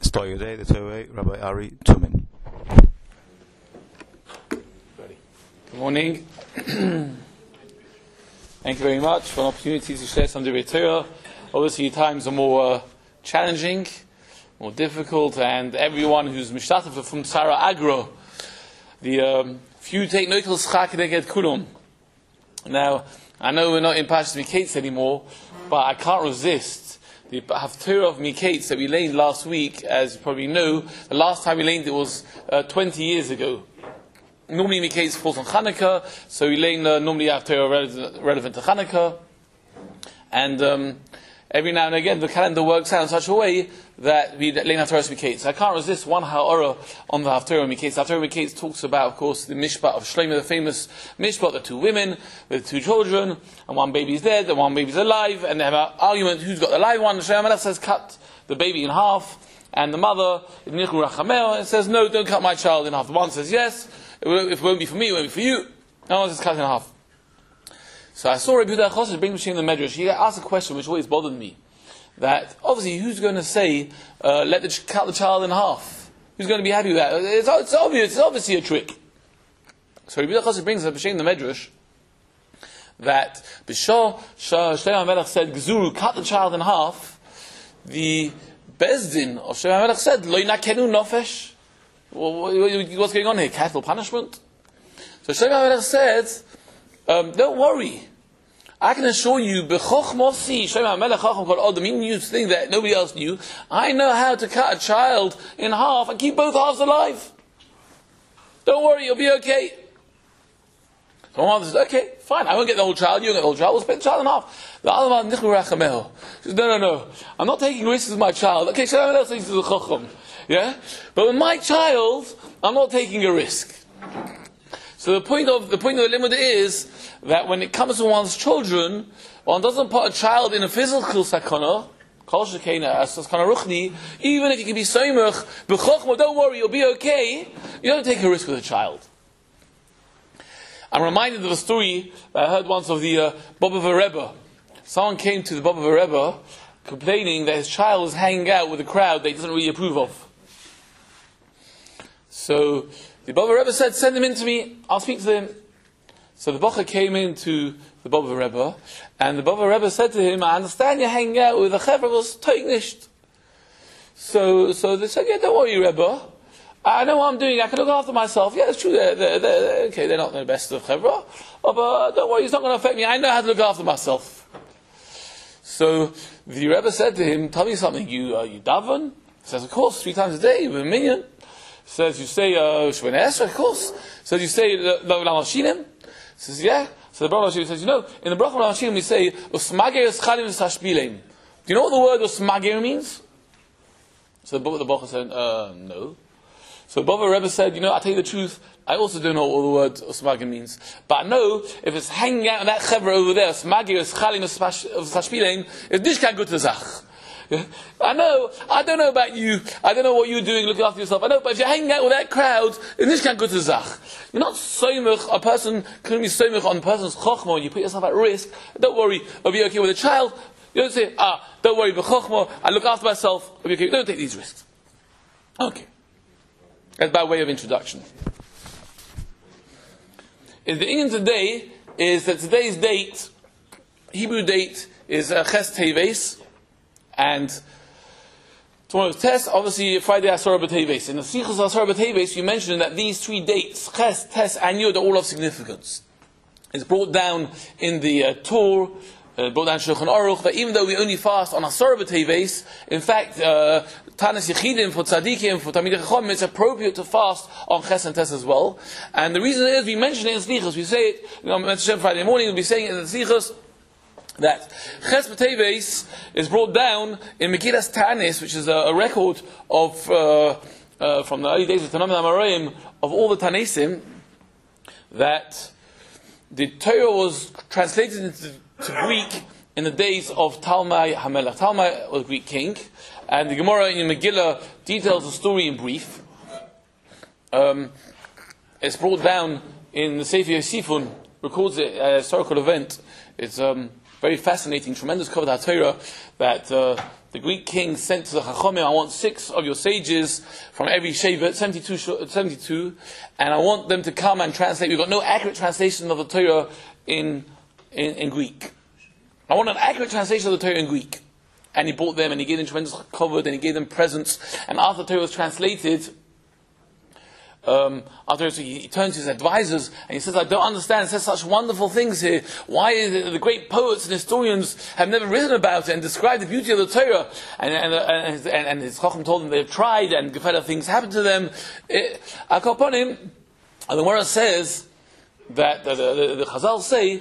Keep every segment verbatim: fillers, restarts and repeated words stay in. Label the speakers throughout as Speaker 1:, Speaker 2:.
Speaker 1: Start your day, the Torah, Rabbi Ari Tumin.
Speaker 2: Good morning. Thank you very much for an opportunity to share some Divrei Torah. Obviously, times are more uh, challenging, more difficult, and everyone who's mishtatef from Tzara Agro, the um, few take notice schak get kulum. Now, I know we're not in Parshas Miketz anymore, but I can't resist the Haftarah of Miketz that we learned last week. As you probably know, the last time we learned it was uh, twenty years ago. Normally Miketz falls on Chanukah, so we learn uh, normally Haftarah relevant, relevant to Chanukah. And um, every now and again the calendar works out in such a way that we learn Haftarah Miketz. I can't resist one ha'ara on the Haftarah Miketz. Haftarah Miketz talks about, of course, the mishpat of Shlomo, the famous mishpat, the two women with two children, and one baby's dead, and one baby's alive, and they have an argument who's got the live one. Shlomo Melech says, cut the baby in half, and the mother, Nichru Rachamel, says, no, don't cut my child in half. The one says, yes, it won't, it won't be for me, it won't be for you. No one says, cut in half. So I saw Rabbi Yehuda Chosed bring Mashiach the Medrash. He asked a question which always bothered me. That obviously, who's going to say, uh, let the ch- cut the child in half? Who's going to be happy with that? It's, it's obvious. It's obviously a trick. So Rabbi Yehuda Chosed brings up Mashiach the Medrash that B'shah Shlomo Melech said, "Gzuru, cut the child in half." The Bezdin of Shlomo Melech said, "Lo yinakenu nofesh." What's going on here? Capital punishment. So Shlomo Melech said, um, "Don't worry. I can assure you, b'chochmosi, Shlomo HaMelech Chacham Kol Adam, he knew thing that nobody else knew. I know how to cut a child in half and keep both halves alive. Don't worry, you'll be okay." So one mother says, "Okay, fine, I won't get the whole child, you won't get the whole child, we'll split the child in half." The other one, Nichru Rachamel, says, "No, no, no, I'm not taking risks with my child." Okay, Shlomo HaMelech says to the Chacham, yeah? But with my child, I'm not taking a risk. So the point of the point of the limud is that when it comes to one's children, one doesn't put a child in a physical sakana, kol shekena as sakana ruchni. Even if you can be soimach b'chochma, don't worry, you'll be okay. You don't take a risk with a child. I'm reminded of a story that I heard once of the uh, Bobova Rebbe. Someone came to the Bobova Rebbe complaining that his child was hanging out with a crowd that he doesn't really approve of. So the Bobova Rebbe said, "Send him in to me, I'll speak to him." So the Bocha came into the Bobova Rebbe, and the Bobova Rebbe said to him, "I understand you're hanging out with a chevra was toignisht." So, so they said, "Yeah, don't worry, Rebbe. I know what I'm doing. I can look after myself. Yeah, it's true. They're, they're, they're, okay, they're not the best of chevra, oh, but don't worry, it's not going to affect me. I know how to look after myself." So the Rebbe said to him, "Tell me something. You, uh, you daven?" He says, "Of course, three times a day with a minyan." Says, "You say uh, Shemona Esrei, of course." Says, "You say Lo Lamashinem?" Says, "Yeah." So the Baruch Hashem says, "You know, in the Baruch Hashem we say Usmager Eschalim V'Sashbileim. Do you know what the word Usmager means?" So the Baruch said, uh, "No." So the Bava Rebbe said, "You know, I tell you the truth, I also don't know what the word Usmager means. But I know if it's hanging out in that chevra over there, Usmager Eschalim V'Sashbileim, it's nishkan good to zach." I know, I don't know about you, I don't know what you're doing looking after yourself, I know, but if you're hanging out with that crowd, in this kind of good zach. You're not soimach, a person couldn't be soimach on a person's chokhmah, and you put yourself at risk. Don't worry, I'll be okay with a child. You don't say, ah, don't worry, b'chokhmah, I look after myself, I'll be okay. Don't take these risks. Okay. That's by way of introduction. And the Indian today is that today's date, Hebrew date, is uh, Ches Teves. And tomorrow's test, obviously Friday Asar B'Teves. In the Sichos Asar B'Teves, you mentioned that these three dates, Ches, Tes, and Yud, are all of significance. It's brought down in the uh, Torah, uh, brought down Shulchan Aruch, that even though we only fast on Asar B'Teves, in fact, uh, Tanis Yechidim, for Tzadikim, for Talmidei Chacham, it's appropriate to fast on Ches and Tes as well. And the reason is, we mention it in Sichos, we say it, you know, mention Friday morning, we'll be saying it in the Sichos, that Ches B'Teves is brought down in Megillas Tanis, which is a, a record of uh, uh, from the early days of Tanam Amoraim of all the Tanesim, that the Torah was translated into Greek in the days of Talmai HaMelech. Talmai was a Greek king, and the Gemara in Megillah details the story in brief. Um, it's brought down in the Sefer Yosifun, records it, a historical event. It's um, very fascinating, tremendous Kavod HaTorah that uh, the Greek king sent to the Chachamim, I want six of your sages from every Shevet, seventy-two, seventy-two, and I want them to come and translate. We've got no accurate translation of the Torah in, in, in Greek. I want an accurate translation of the Torah in Greek. And he brought them, and he gave them tremendous kavod, and he gave them presents. And after the Torah was translated, um, after so he, he turned to his advisors, and he says, I don't understand, it says such wonderful things here. Why is it that the great poets and historians have never written about it and described the beauty of the Torah? And, and, and, his, and, and his Chacham told them they've tried, and gefährliche things happened to them. Upon him, and the Gemara says, that the, the, the Chazal say,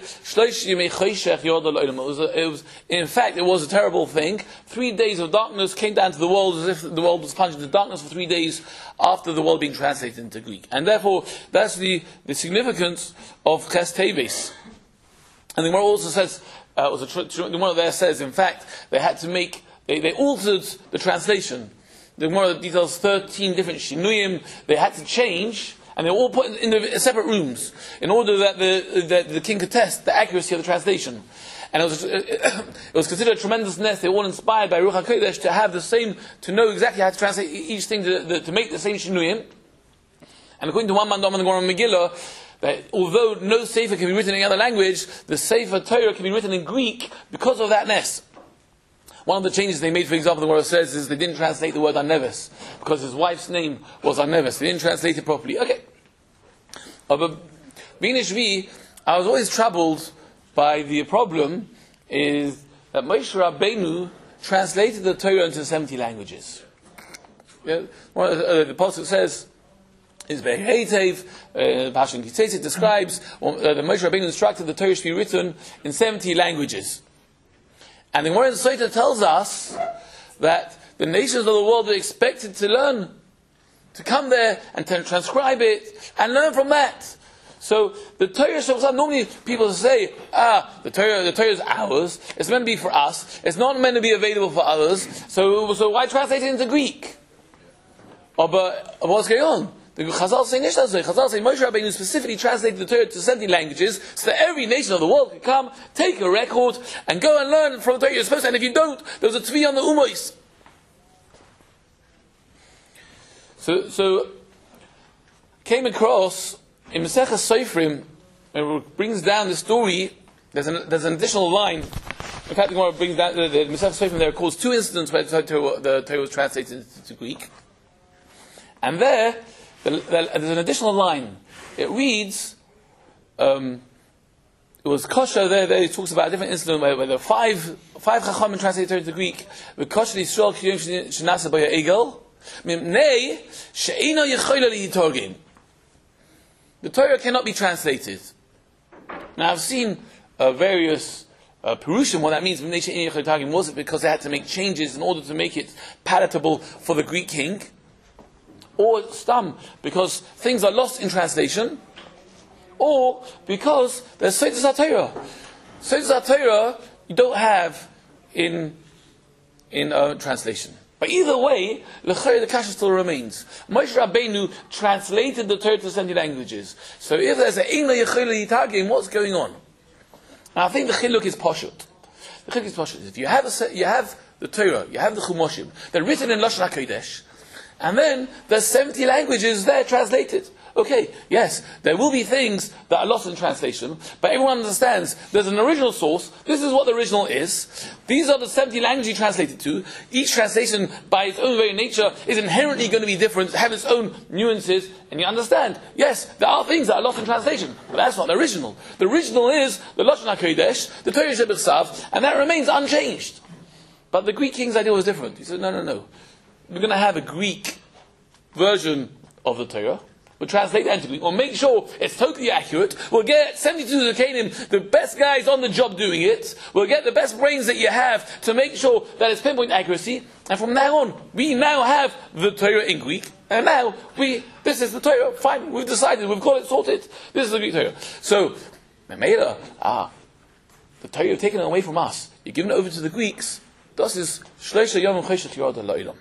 Speaker 2: it was, it was, in fact, it was a terrible thing. Three days of darkness came down to the world as if the world was plunged into darkness for three days after the world being translated into Greek. And therefore, that's the, the significance of Ches Teves. And the Gemara also says, uh, was a tr- tr- the Gemara there says, in fact, they had to make, they, they altered the translation. The Gemara details thirteen different shinuyim they had to change. And they were all put in, in the separate rooms in order that the, that the king could test the accuracy of the translation. And it was, it was considered a tremendous nest. They were all inspired by Ruach HaKodesh to have the same, to know exactly how to translate each thing, to, the, to make the same shinuyim. And according to one man, Doman, the Gemara Megillah, that although no sefer can be written in any other language, the sefer Torah can be written in Greek because of that nest. One of the changes they made, for example, the Gemara says, is they didn't translate the word Arneves, because his wife's name was Arneves. They didn't translate it properly. Okay. Uh, but being a Shvi, I was always troubled by the problem is that Moshe Rabbeinu translated the Torah into seventy languages. Yeah, one of the, uh, the Pasuk says, is Be'eitev, uh, Pashan Kitzetzit describes, uh, that Moshe Rabbeinu instructed the Torah to be written in seventy languages. And the Gemara in Sotah tells us that the nations of the world were expected to learn, to come there and to transcribe it and learn from that. So the Torah, normally people say, ah, the Torah, the Torah is ours. It's meant to be for us. It's not meant to be available for others. So, so why translate it into Greek? Oh, but what's going on? The Chazal saying Chazal saying Moshe Rabbeinu specifically translated the Torah to seventy languages so that every nation of the world could come, take a record, and go and learn from the Torah you're supposed to. And if you don't, there was a tzvi on the umois. So, so came across in Maseches Sofrim, it brings down the story. There's an, there's an additional line. In fact, the Gemara brings down the, the Maseches Sofrim. There calls two incidents where the Torah, the Torah was translated into Greek, and there. There's an additional line. It reads, um, it was kosher there, there it talks about a different incident where, where there are five, five chachamim translated into Greek. The kosher Yisrael kiyom shenasa b'ya egel, mimnei she'ino yechola liyitorgim. The Torah cannot be translated. Now I've seen uh, various uh, perushim, what that means, mimnei she'ino yechola liyitorgim. Was it because they had to make changes in order to make it palatable for the Greek king? Or stam, because things are lost in translation, or because there's Seitas HaTorah. Seitas HaTorah you don't have in in uh, translation. But either way, l'chayr the kasha still remains. Moshe Rabbeinu translated the Torah to seventy languages. So if there's an ein l'yechayl l'yitagim, what's going on? And I think the chiluk is poshut. The chiluk is poshut. If you have a, you have the Torah, you have the Chumoshim, they're written in Lashon HaKodesh. And then there's seventy languages there translated. Okay, yes, there will be things that are lost in translation, but everyone understands there's an original source. This is what the original is. These are the seventy languages you translated to. Each translation, by its own very nature, is inherently going to be different, have its own nuances, and you understand. Yes, there are things that are lost in translation, but that's not the original. The original is the Lashon HaKodesh, the Torah Shebechsav, and that remains unchanged. But the Greek king's idea was different. He said, no, no, no. We're going to have a Greek version of the Torah. We'll translate that into Greek. We'll make sure it's totally accurate. We'll get seventy-two Zakanim, the best guys on the job doing it. We'll get the best brains that you have to make sure that it's pinpoint accuracy. And from now on, we now have the Torah in Greek. And now, we, this is the Torah. Fine, we've decided, we've got it sorted. This is the Greek Torah. So, Memela, ah, the Torah you've taken it away from us. You're giving it over to the Greeks. Das is Shleisha Yom Cheshach Yorad La'ilam.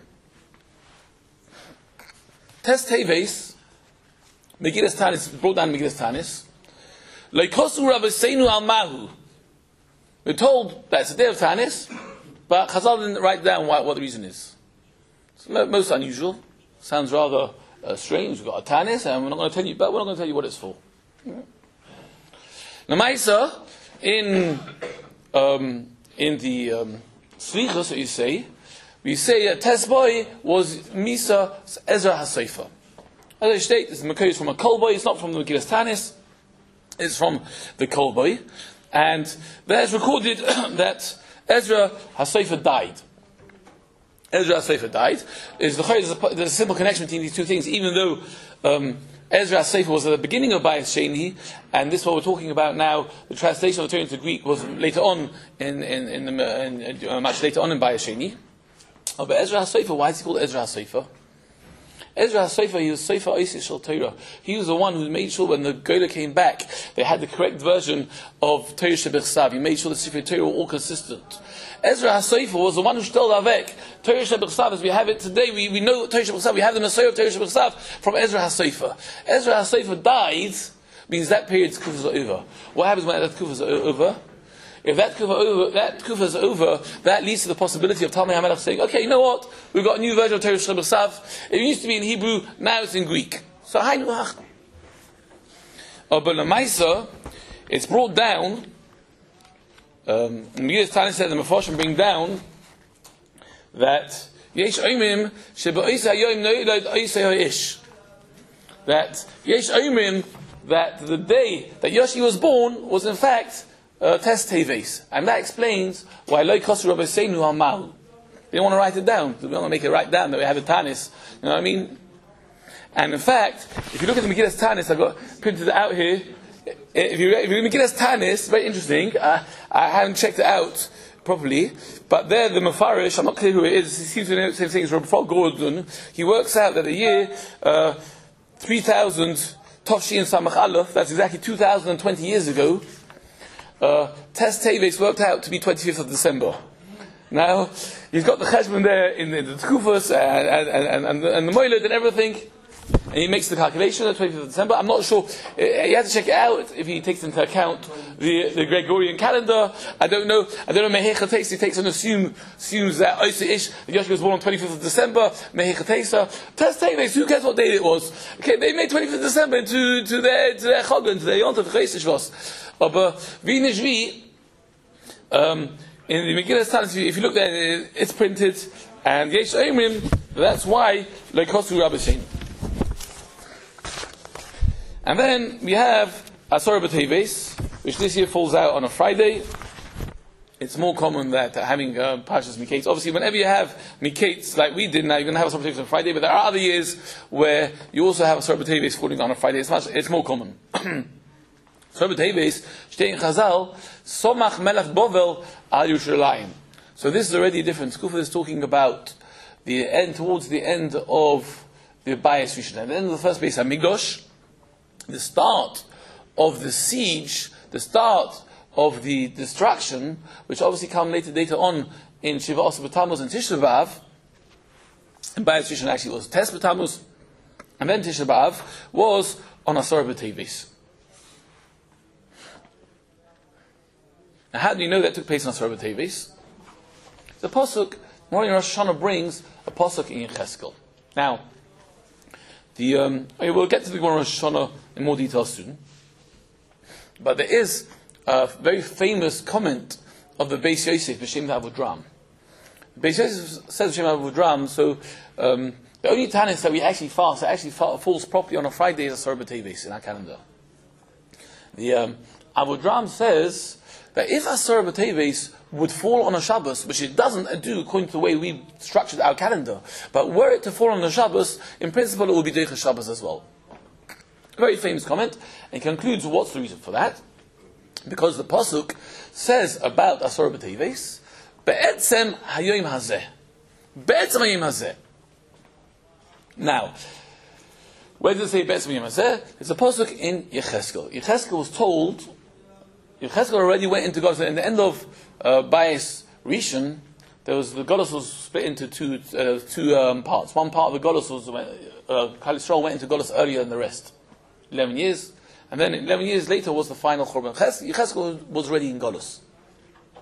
Speaker 2: Tes Teves, Megillas Tanis, brought down Megillas Tanis. Leikosu Rabbeinu al Mahu. We're told that it's a day of Tanis, but Chazal didn't write down what, what the reason is. It's most unusual. Sounds rather uh, strange. We've got a Tanis, and we're not going to tell you, but we're not going to tell you what it's for. Now, Maisa, in um, in the um, Slichos, that you say, we say that Tesboy was Misa Ezra HaSefer. As I state, this is Makos from a Kolboy. It's not from the Megillas Tanis. It's from the Kolboy. And there's recorded that Ezra HaSefer died. Ezra HaSefer died. Is the, there's, a, there's a simple connection between these two things, even though um, Ezra HaSefer was at the beginning of Bayis Sheni, and this is what we're talking about now. The translation of the Torah into Greek was later on, in, in, in, the, in, in uh, much later on in Bayis Sheni. Oh, but Ezra HaSefer, why is he called Ezra HaSefer? Ezra HaSefer, he was Sefer Osis Shel Torah. He was the one who made sure when the Gola came back, they had the correct version of Torah Shebechsav. He made sure the Sefer Torah were all consistent. Ezra HaSefer was the one who stole Avek. Torah Shebechsav, as we have it today, we, we know Torah Shebechsav, we have the Messiah of Torah Shebechsav from Ezra HaSefer. Ezra HaSefer died, means that period's kufas are over. What happens when that kufas are over? If that kufa over, that kufa is over, that leads to the possibility of Talmud HaMelech saying, okay, you know what? We've got a new version of Torah Shebechsav. It used to be in Hebrew, now it's in Greek. So, Hainu Hach. Oh, but Lamaisa, it's brought down, um, Megillas Tanis said, the Mefarshim bring down, that Yesh Oimim, Sheba Oisei HaYom Noilad Oisei HaIsh. That Yesh Oimim, that the day that Yoshi was born was in fact Uh, test Teves. And that explains why Loi Kosu Rabbi Seinu Hamal. They don't want to write it down. They don't want to make it write down that we have a Tanis. You know what I mean? And in fact, if you look at the Megillas Tanis, I've got printed it out here. If you if you look at Megillas Tanis, very interesting. Uh, I haven't checked it out properly, but there the Mefarish, I'm not clear who it is. He seems to know the same thing as Rabbi Frog Gordon. He works out that the year uh, three thousand Toshi and Samach Aleph, that's exactly two thousand twenty years ago. Uh, Test Teves worked out to be twenty-fifth of December. Now, he's got the cheshbon there in the, the Tkufas and, and, and, and, and the Moiled and everything, and he makes the calculation of twenty-fifth of December. I'm not sure, uh, you have to check it out if he takes into account the, the Gregorian calendar. I don't know, I don't know, Mehecha takes, he takes and assume, assumes that Oisei Ish, Yoshi was born on twenty-fifth of December, Mehecha Tesa. Test Teves, who cares what date it was? Okay, they made twenty-fifth of December to, to their, to their Chogan, to their Yontav Chesed. Aber wie nicht wie, um, in the Megillas Tanis, if you look there, it's printed, and Yesh Oimim, that's why Leikosu Rabbi Shein. And then we have Asar B'Teves, which this year falls out on a Friday. It's more common that having uh, Parshas Miketz. Obviously, whenever you have Miketz, like we did now, you're going to have Asar B'Teves on Friday, but there are other years where you also have Asar B'Teves falling on a Friday. It's much, it's more common. So Teves, steht in Chazal, Somach Melech Bovel al Yerushalayim. So this is already different. Kufa is talking about the end, towards the end of the Bayis Rishon. At the end of the first Beis Hamikdash, the start of the siege, the start of the destruction, which obviously come later, later on in Shiva Asar B'Tammuz and Tisha B'Av. And Bayis Rishon actually was Tes B'Tammuz, and then Tisha B'Av was on Asar B'Teves. Now, how do you know that took place on Asar B'Teves? The pasuk, Morning Rosh Hashanah brings a pasuk in Yecheskel. Now, the um, we'll get to the Gemara Rosh Hashanah in more detail soon. But there is a very famous comment of the Beis Yosef B'Shem Avodram. Beis Yosef says B'Shem Avodram. So um, the only Tanis that we actually fast that actually falls properly on a Friday is Asar B'Teves in our calendar. The um, Avodram says that if Asar B'Teves would fall on a Shabbos, which it doesn't do according to the way we structured our calendar, but were it to fall on a Shabbos, in principle it would be Deicha Shabbos as well. A very famous comment, and concludes what's the reason for that? Because the Pasuk says about Asar B'Teves, Be'etzem Hayoim Hazeh. Be'etzem Hayoim Hazeh. Now, where does it say Be'etzem Hayoim Hazeh? It's a Pasuk in Yecheskel. Yecheskel was told, Yecheskel already went into Golus. In the end of uh, Bayis Rishon, there was the Golus was split into two uh, two um, parts. One part of the Golus was uh, Klal Yisrael went into Golus earlier than the rest, eleven years, and then eleven years later was the final Churban. Yecheskel was already in Golus.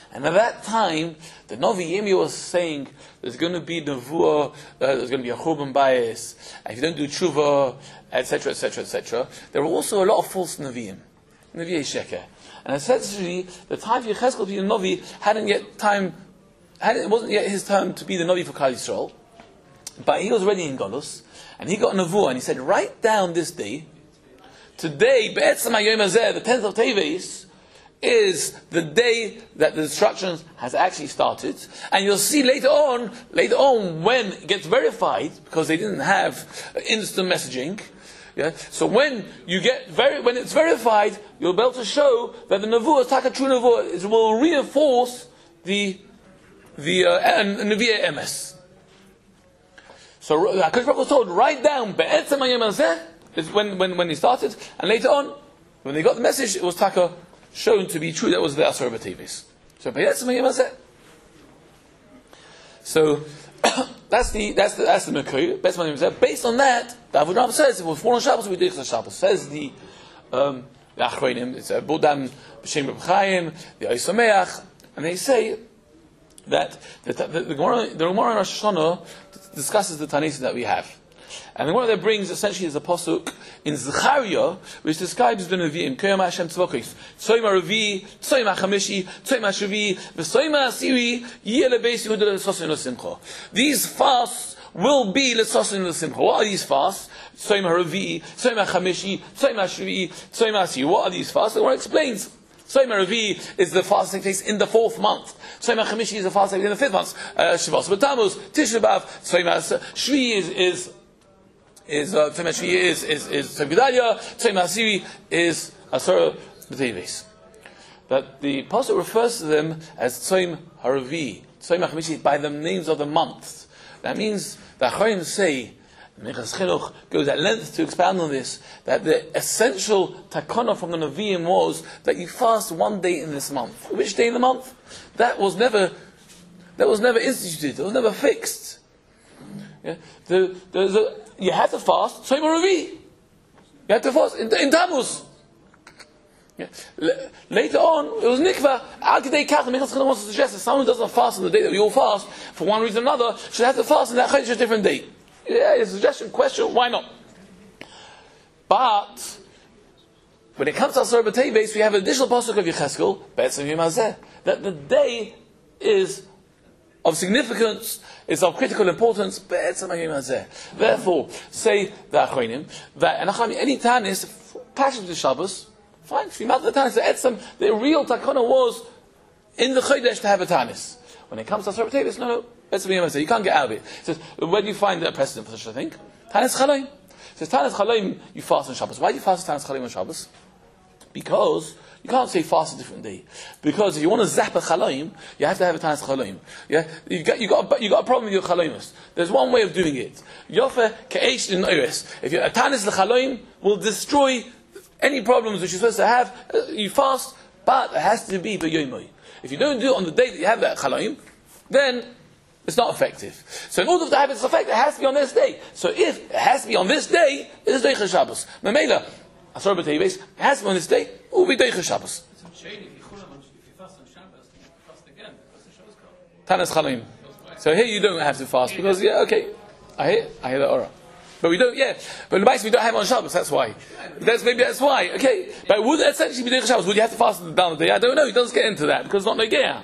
Speaker 2: And at that time, the Novi Yirmiyahu was saying there's going to be Nevuah, uh, there's going to be a Churban Bayis, and if you don't do Tshuva, et cetera, et cetera, et cetera. There were also a lot of false Nevi'im, Nevi'ei Sheker. And essentially, the time for Yechezkel to be the Novi hadn't yet time, hadn't, it wasn't yet his turn to be the Novi for Klal Yisrael, but he was already in Golus, and he got a Nevuah, and he said, write down this day, today, Be'etzem HaYom Hazeh, the tenth of Teves, is the day that the destruction has actually started. And you'll see later on, later on when it gets verified, because they didn't have instant messaging, yeah? So when you get very, when it's verified, you'll be able to show that the Nevuah, Taka true Nevuah, it will reinforce the the uh, Nevi'ei Emes. So HaKadosh Baruch Hu was told, write down Be'etzem HaYom Hazeh, is when, when, when he started, and later on, when they got the message, it was Taka shown to be true. That was the Asar B'Teves. So Be'etzem HaYom Hazeh. So that's the that's the that's the Mekoy. Be'etzem HaYom Hazeh. Based on that, the Avodah says if it was four on Shabbos, we do it on Shabbos. Says the um, the Achronim, it's a Bodam B'Shem Reb Chaim, the Oisameach, and they say that the the, the, the Gemara the Gemara in Rosh Hashanah discusses the Tanis that we have. And the one that brings essentially is a pasuk in Zechariah, which describes the Nevi'im. Koyam Hashem Tzvokos. Tzoyim HaRevi, Tzoyim HaChamishi, Tzoyim HaShavi, V'Tzoyim HaAsiri, Yeh LeBeis Yehuda L'Sosin L'Simcha. These fasts will be L'Sosin L'Simcha. What are these fasts? Tzoyim HaRevi, Tzoyim HaChamishi, Tzoyim HaShavi, Tzoyim HaAsiri. What are these fasts? The one explains. Tzoyim HaRevi is the fast that takes place in the fourth month. Tzoyim HaChamishi is the fast that takes place in the fifth month. Shavos B'Tammuz, Tisha B'Av, Tzoyim HaShavi is is is uh, Tzom HaShvi is is is Tzom Gedalia, Tzom HaAsiri is Asar B'Teves. But the pasuk refers to them as Tzom HaRevi, Tzom HaChamishi, by the names of the months. That means the Achronim say, Minchas Chinuch goes at length to expound on this, that the essential takana from the Nevi'im was that you fast one day in this month. Which day in the month? That was never that was never instituted. It was never fixed. Yeah? The, the, the, you had to fast Tzom HaRevi. You had to fast in, in Tammuz. Yeah. L- later on, it was Nikva. Al Kedei Kach, the Minchas Chinuch wants to suggest that someone who doesn't fast on the day that we all fast, for one reason or another, should have to fast on that Chodesh a different day. Yeah, it's a suggestion, question, why not? But when it comes to Asar B'Teves, we have an additional pasuk of Yechezkel, Be'etzem HaYom Hazeh, that the day is of significance, is of critical importance. Be'etzem HaYom Hazeh. Therefore, say the Achronim that and any tanis, passion to Shabbos, fine. If you mount the tanis, the etzem, the real takana was in the Chodesh to have a tanis. When it comes to Asar B'Teves, no, no. You can't get out of it. It says, where do you find a precedent for such a thing? Tanis Chalaim. It says, Tanis Chalaim, you fast on Shabbos. Why do you fast Tanis Chalaim on Shabbos? Because you can't say fast a different day. Because if you want to zap a Chalaim, you have to have a Tanis Chalaim. Yeah? You got, you got, a, you got a problem with your Chalaimus. There's one way of doing it. Yofe Ke'esh in Oires. If you're a Tanis Chalaim, will destroy any problems which you're supposed to have. You fast, but it has to be B'yomoy. If you don't do it on the day that you have that Chalaim, then it's not effective. So in order for the habit to effect, it has to be on this day. So if it has to be on this day, it is Deicha Shabbos. Memela, Asar B'Teves, it has to be on this day, it will be Deicha Shabbos. Tanis Chalaim. So here you don't have to fast, because, yeah, okay, I hear, I hear the aura. But we don't, yeah, but in the Bible we don't have it on Shabbos, that's why. That's, maybe that's why, okay. But would it essentially be Deicha Shabbos? Would you have to fast down the day? I don't know, he doesn't get into that, because it's not Negea.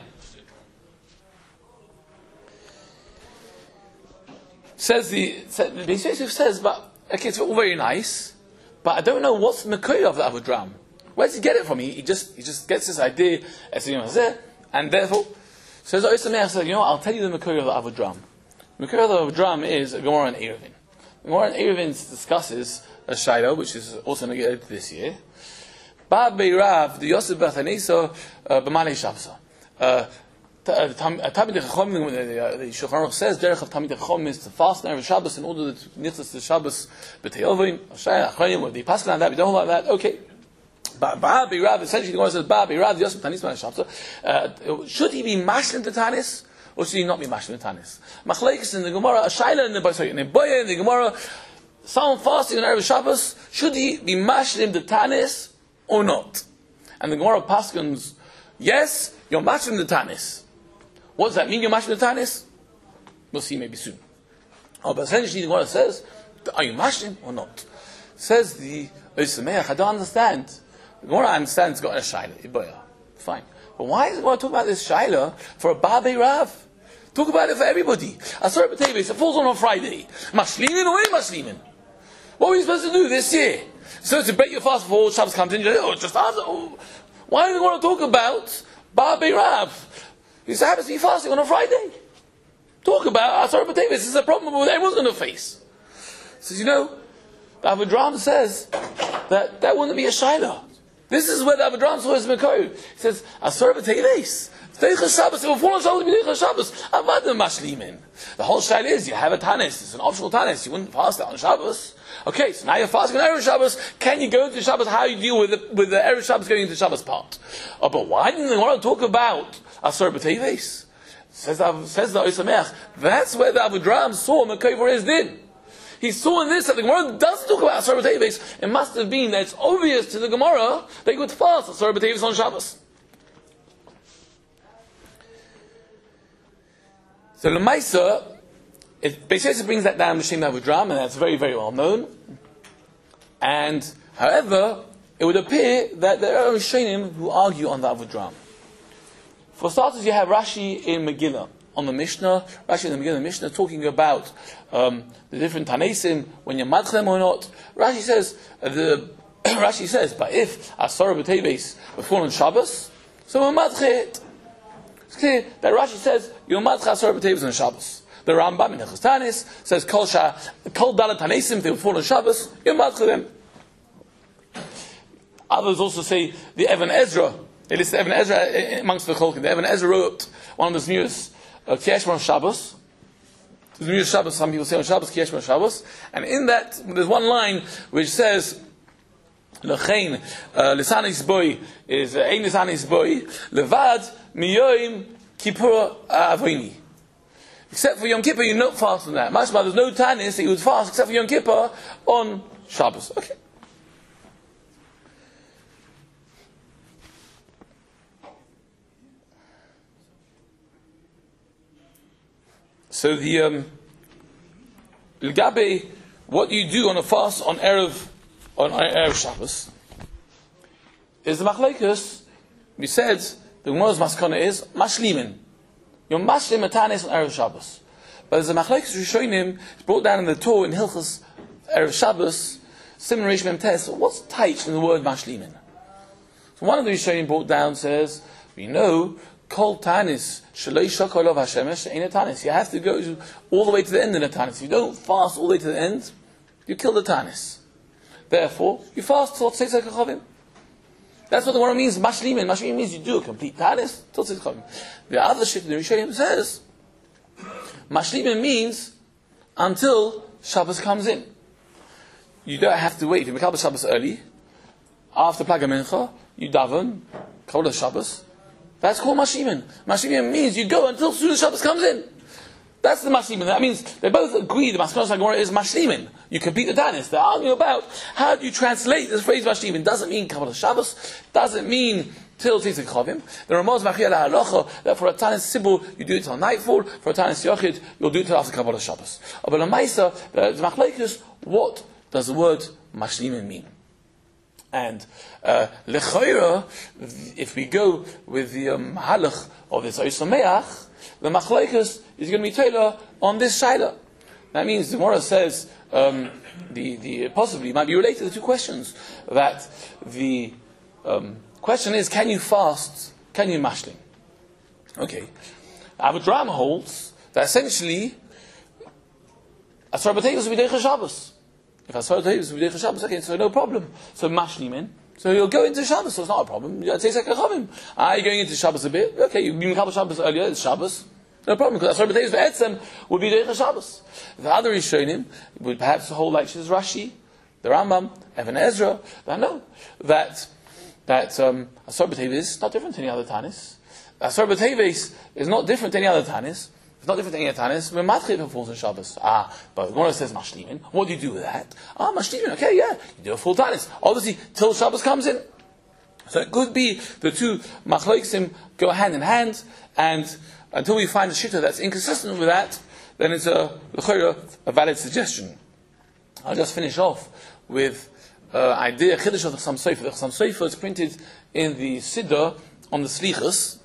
Speaker 2: Says the, says, the Beis Yosef says, but, okay, it's all very nice, but I don't know what's the Mekoy of the Avodram. Where does he get it from? He, he just he just gets this idea, and therefore, says, you know what, I'll tell you the Mekoy of the Avodram. The Mekoy of the Avodram is a Gemara in Eruvin. The Gemara in Eruvin discusses a Shiloh, which is also negated this year. Ba Beirav, the Yosef B'Thanisa, B'Malei Shabsa. Tamid Chacham, the Shulchan Aruch says, derech of Tamid Chacham is to fast on Erev Shabbos in order to nitzas the Shabbos b'teyovim. Achronim, or the Pascal on that, we don't hold like that. Okay, but Ba Beirav, essentially the one says Ba Beirav, Yosef Tanis B'Malei Shabsa. Should he be mashlim to Tanis, or should he not be mashlim to Tanis? Machlekes in the Gemara, a Shaila in the Boya in the Boya in the Gemara, someone fasting on Erev Shabbos, should he be mashlim to Tanis or not? And the Gemara Paskins, yes, you're mashlim the tanis. What does that mean, you're mashlim the tanis? We'll see maybe soon. Oh, but essentially the Gemara says, are you mashlim or not? Says the Oisameach, I don't understand. The Gemara understands it's got a shaila. Fine. But why is the Gemara talking about this shaila for a Babei Rav? Talk about it for everybody. Asar B'Teves, it falls on a Friday. Mashlimin or ain't mashlimin? What were you supposed to do this year? So to break your fast before Shabbos comes in, you say, oh, just after. Oh. Why do we want to talk about Babei Rav? He happens to be fasting on a Friday. Talk about Asar B'Teves. This is a problem that everyone's going to face. He says, you know, the Avedram says that that wouldn't be a shaila. This is where the Avedram saw his Mekoy. He says, Asar B'Teves. Deicha Shabbos, if we're Shabbos, Deicha Shabbos, Avadim Mashlimin. The whole shaila is, you have a tanis, it's an optional tanis, you wouldn't fast that on Shabbos. Okay, so now you're fasting on Erev Shabbos, can you go into Shabbos, how you deal with the, with the Erev Shabbos going into Shabbos part? Oh, but why didn't they want to talk about Asar B'Teves? Says the, says the Oisameach, that's where the Avedram saw Mekoy for his din. He saw in this that the Gemara does talk about Asar B'Teves. It must have been that it's obvious to the Gemara that you could fast Asar B'Teves on Shabbos. So Lemaisa, it basically brings that down M'Shem Avedram, and that's very, very well known. And, however, it would appear that there are Rishonim who argue on the Avedram. For starters, you have Rashi in Megillah, on the Mishnah, Rashi in the Megillah Mishnah, talking about um, the different Tanesim, when you're madchem or not. Rashi says, uh, the Rashi says, but if Asar B'Teves before on Shabbos, so we're madchet. It's clear that Rashi says, you're madchet Asar B'Teves on Shabbos. The Rambam in Hilchos Tanis says, Kol Shah, Kol Dalet Tanesim, they before on Shabbos, you're madchet them. Others also say, the Even Ezra, they list Even Ezra amongst the Cholkin. The Even Ezra wrote one of the Zmius, uh, Kiesh on Shabbos. The Zmius Shabbos, some people say on Shabbos, Kiesh on Shabbos. And in that, there's one line which says, Lechein, Lisan Isboi, is Ein Lisan Isboi, Levad, Miyoim, Kippur Avoini. Except for Yom Kippur, you don't fast on that. Mashma, there's no tanis that you would fast except for Yom Kippur on Shabbos. Okay. So the um, L'gabe, what you do on a fast on Erev on Erev Shabbos is the machlekes. We said the Gemara's maskana is mashlimin. You're mashlim atanis on Erev Shabbos, but there's a machlekes Rishonim. It's brought down in the Torah in Hilchos Erev Shabbos. Simon Reish Mem Tes. What's tight in the word mashlimin? So one of the Rishonim brought down says we know. Kol tanis shalei shakolov hashemesh ain't a tanis. You have to go all the way to the end of the tanis. If you don't fast all the way to the end, you kill the tanis. Therefore, you fast till tzeitzei kachavim. That's what the word means. Mashlimin. Mashlimin means you do a complete tanis till tzeitzei kachavim. The other shift in the Rishonim says mashlimin means until Shabbos comes in. You don't have to wait. If you make Shabbos early, after Plag HaMincha, you daven, kol Shabbos. That's called Mashimin. Mashimin means you go until soon as Shabbos comes in. That's the Mashimin. That means they both agree the Maskanos HaGemara is Mashlimin. You complete the Tanis. They're arguing about how do you translate this phrase Mashlimin. Doesn't mean Kabbalah Shabbos. Doesn't mean till Tzeitzei Chavim. The Ramaz Machia LaHalacha that for a Tanis Sibul you do it till nightfall. For a Tanis Yochid you'll do it till after Kabbalah Shabbos. But the Maisa, the Machlekes, what does the word Mashlimin mean? And uh, lechoira, if we go with the um, halach of this Oisameach, the machlekes is going to be tailor on this shaila. That means the Gemara says um, the the possibly might be related to the two questions. That the um, question is, can you fast? Can you mashlim? Okay, Avedram holds that essentially Asar B'Teves will be Deicha Shabbos. If Asar B'Teves will be Deicha Shabbos, okay, so no problem. So mashlimin. So you'll go into Shabbos, so it's not a problem. You're going into Shabbos a bit. Okay, you've been Mekabel Shabbos earlier, it's Shabbos. No problem, because Asar B'Teves Be'etzem would be Deicha Shabbos. The other Rishonim would perhaps hold like this Rashi, the Rambam, Even Ezra, that no, that, that um, Asar B'Teves is not different to any other Tanis. Asar B'Teves is not different to any other Tanis. It's not different to any other Tanis. When Matchit falls in Shabbos. Ah, but the Gemara says Mashlimin. What do you do with that? Ah, Mashlimin, okay, yeah. You do a full Tanis. Obviously, till Shabbos comes in. So it could be the two machloksim go hand in hand, and until we find a shitta that's inconsistent with that, then it's a, a valid suggestion. I'll just finish off with uh, idea chiddush of the Chassam Sofer. The Chassam Sofer is printed in the Siddur on the Slichus,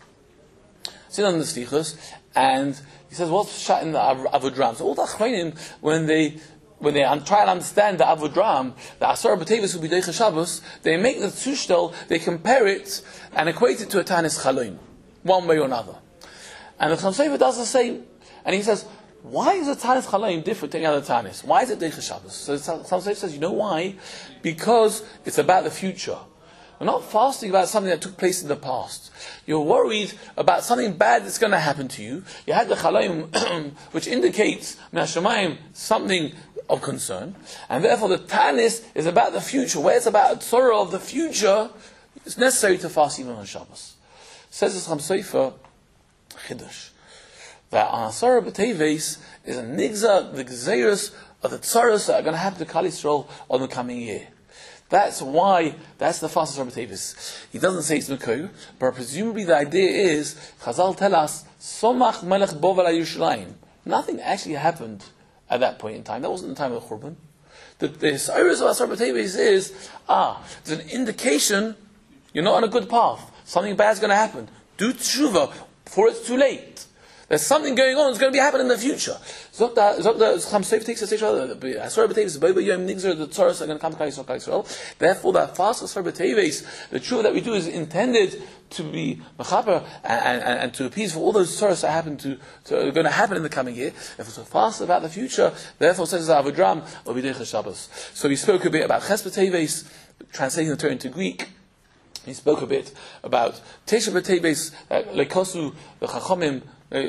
Speaker 2: Siddur on the Slichus, and he says what's shot in the Avodram. So all the Achronim, when they when they un- try and understand the Avodram, the Asar B'Tevis will be Deicha Shabbos, they make the Tzushtel, they compare it and equate it to a Tanis Chaloim, one way or another. And the Chassam Sofer does the same, and he says, why is the Tanis Chaloim different to any other Tanis? Why is it Deicha Shabbos? So the Chassam Sofer says, you know why? Because it's about the future. We're not fasting about something that took place in the past. You're worried about something bad that's going to happen to you. You had the Chaloim, which indicates, Min HaShamayim, something of concern. And therefore the Tanis is about the future. Where it's about sorrow of the future, it's necessary to fast even on Shabbos. Says the Chassam Sofer, Chiddush, that on Asara B'Teves is a nigza, the gzeirus of the tzaros that are going to happen to Klal Yisrael on the coming year. That's why, that's the fast of Asara B'Teves. He doesn't say it's Mekor, but presumably the idea is, Chazal tell us, Somach Melech Bovel HaYerushalayim. Nothing actually happened at that point in time. That wasn't the time of the Churban. The tzaros of Asara B'Teves is, ah, there's an indication you're not on a good path. Something bad's going to happen. Do tshuva before it's too late. There's something going on that's going to be happening in the future. Zok the Chassam Sofer takes a stage rather. Asar B'Teves, Boba Yom Nigzer, the Tzaros are going to come to Klal Yisrael. Therefore, that fast Asar B'Teves, the tshuva that we do is intended to be mechaper and, and, and to appease for all those Tzaros that happen to, to are going to happen in the coming year. If it's a fast about the future, therefore says the Avodram or B'Deicha Shabbos. So we spoke a bit about Ches B'Teves, translating the Torah into Greek. He spoke a bit about Tesha B'Teves, Lekosu, the Chachomim,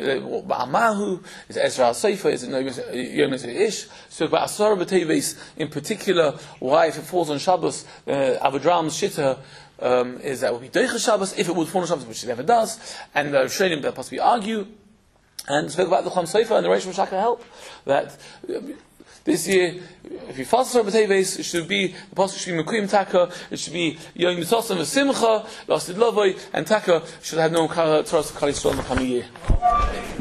Speaker 2: Ba'amahu, is Ezra HaSofer, is Yom Ish. So about Asara B'Teves, in particular, why if it falls on Shabbos, uh, Avodram's Shitta um, is that it would be Deicha Shabbos, if it would fall on Shabbos, which it never does, and the uh, Rishonim that possibly argue, and spoke about the Chassam Sofer and the Reish Mashaka help, that uh, this year, if you fast Asara B'Teves, it should be the pasuk should be Mekuyim Taka. It should be Yom Yitzosam V'Simcha, Lasid Lavoi, and Taka should have no Torah of Klal Yisrael in the coming year.